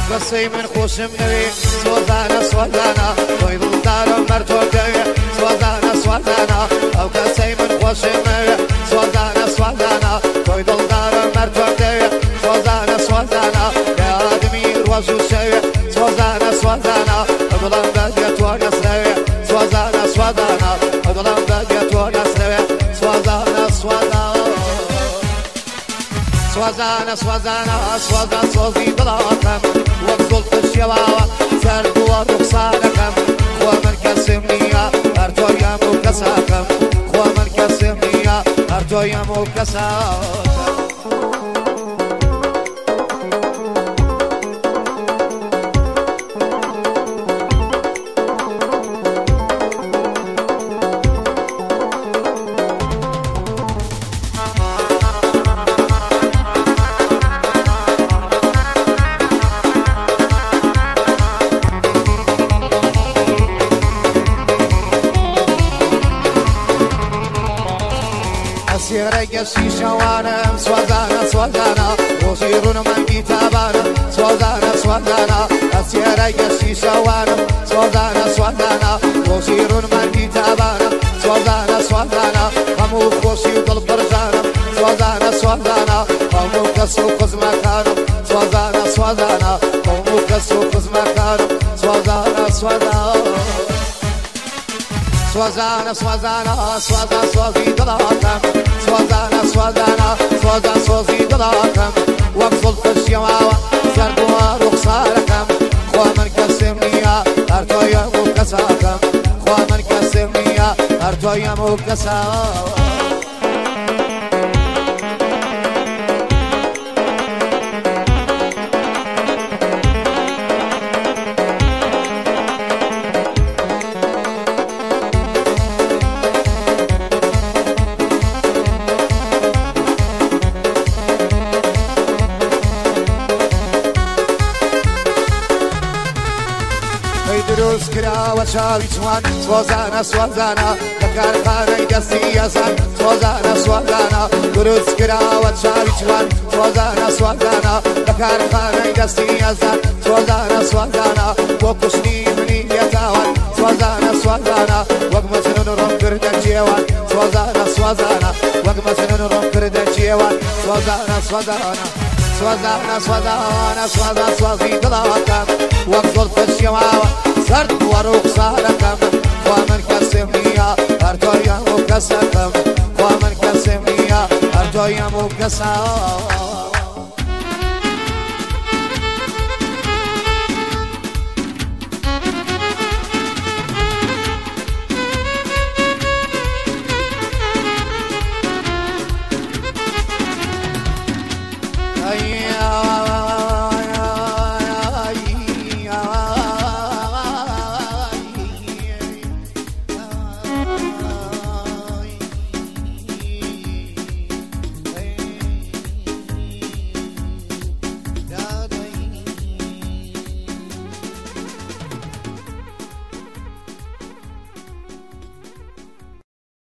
قصي من خوشم نوي سوزانا سوزانا توي دلدارم مرتو دوي سوزانا سوزانا او قصي من خوشم نوي سوزانا سوزانا توي دلدارم مرتو دوي سوزانا سوزانا يا آدمي روزو شوي سوزانا سوزانا ادلم بديت ونسوي سوزانا سوزانا ادلم بديت ونسوي سوزانا سوزانا سوزانا سوزانا سوزان سوزي بلاكم وقزلت الشواوة سردوا رخصانكم خوا من كسمنيا ارتو يمو كساكم خوا من كسمنيا ارتو يمو كساكم سيرك شيشوانم سوزانا سوزانا وزيرون من كتابانا سوزانا سوزانا سيرك شيشوانم سوزانا سوزانا وزيرون من كتابانا سوزانا سوزانا همو خوشي وقلب برزانا سوزانا سوزانا همو كسو قزمكانم سوزانا سوزانا همو كسو قزمكانم سوزانا سوزانا سوزانا سوزانا سوزانا سوزي دلاكم سوزانا سوزانا سوزانا سوزي دلاكم وقفل في الشواوة سردوا رخصاركم خوا من كسمنيا ارتو يمو كساكم خوا من كسمنيا ارتو يمو كساكم دروس كرا وشاوي جوان سوزانا سوزانا لكارخانة دستي يزان سوزانا سوزانا دروس كرا وشاوي جوان سوزانا سوزانا لكارخانة دستي يزان سوزانا سوزانا وكشني مني يزاوان سوزانا سوزانا وقمسنون رم كرد جيوان سوزانا سوزانا وقمسنون رم كرد جيوان سوزانا سوزانا سوزانا سوزانا سوزانا سوزي دلاكم وقزل في الشواوة سرد ورخصاركم خوا من كسمنيا ارتو يمو كساكم خوا من كسمنيا ارتو يمو كساكم